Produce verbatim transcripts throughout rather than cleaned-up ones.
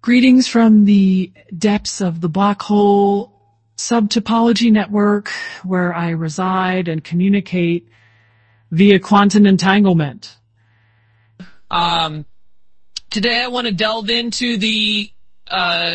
Greetings from the depths of the black hole subtopology network where I reside and communicate via quantum entanglement. Um, today I want to delve into the uh,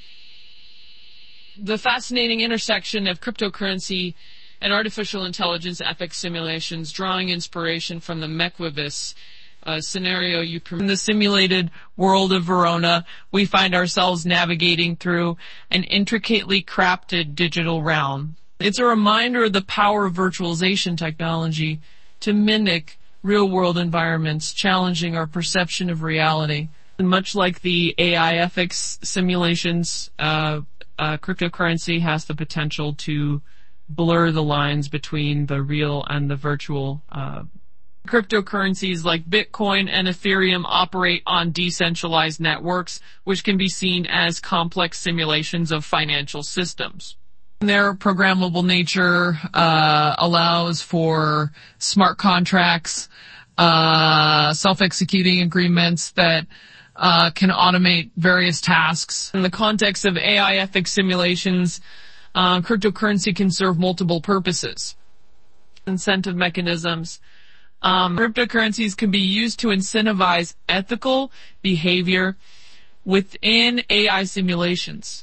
the fascinating intersection of cryptocurrency and artificial intelligence ethics simulations, drawing inspiration from the Mekwivis uh, scenario. You in the simulated world of Verona, we find ourselves navigating through an intricately crafted digital realm. It's a reminder of the power of virtualization technology to mimic real-world environments, challenging our perception of reality. And much like the A I ethics simulations, uh, uh, cryptocurrency has the potential to blur the lines between the real and the virtual. Uh, cryptocurrencies like Bitcoin and Ethereum operate on decentralized networks, which can be seen as complex simulations of financial systems. Their programmable nature uh, allows for smart contracts, uh, self-executing agreements that uh, can automate various tasks. In the context of A I ethics simulations, uh, cryptocurrency can serve multiple purposes. Incentive mechanisms. Um, cryptocurrencies can be used to incentivize ethical behavior within A I simulations.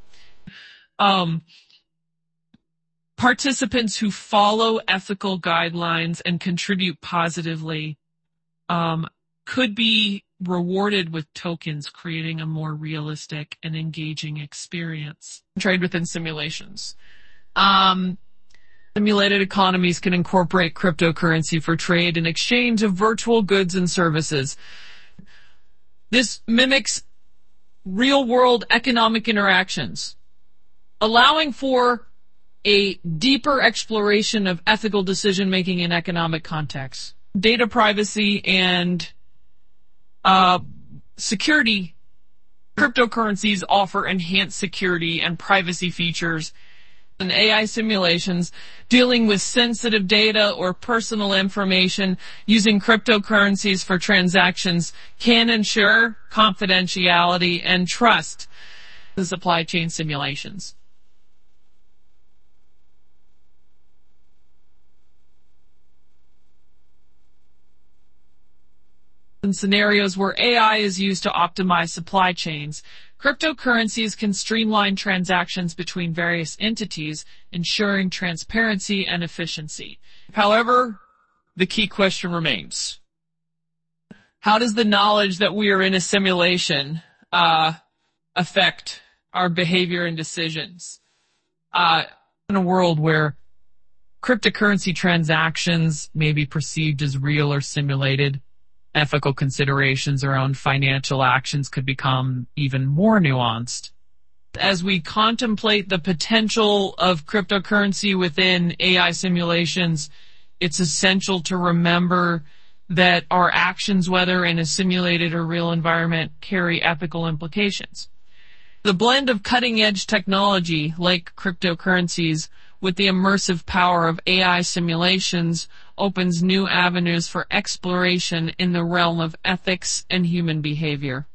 Um, Participants who follow ethical guidelines and contribute positively um, could be rewarded with tokens, creating a more realistic and engaging experience. Trade within simulations. Um, simulated economies can incorporate cryptocurrency for trade and exchange of virtual goods and services. This mimics real-world economic interactions, allowing for a deeper exploration of ethical decision-making in economic contexts. Data privacy and uh, security. Cryptocurrencies offer enhanced security and privacy features in A I simulations dealing with sensitive data or personal information. Using cryptocurrencies for transactions can ensure confidentiality and trust in supply chain simulations. In scenarios where A I is used to optimize supply chains, cryptocurrencies can streamline transactions between various entities, ensuring transparency and efficiency. However, the key question remains: how does the knowledge that we are in a simulation uh, affect our behavior and decisions? Uh, in a world where cryptocurrency transactions may be perceived as real or simulated, ethical considerations around financial actions could become even more nuanced. As we contemplate the potential of cryptocurrency within A I simulations, it's essential to remember that our actions, whether in a simulated or real environment, carry ethical implications. The blend of cutting-edge technology, like cryptocurrencies, with the immersive power of A I simulations opens new avenues for exploration in the realm of ethics and human behavior.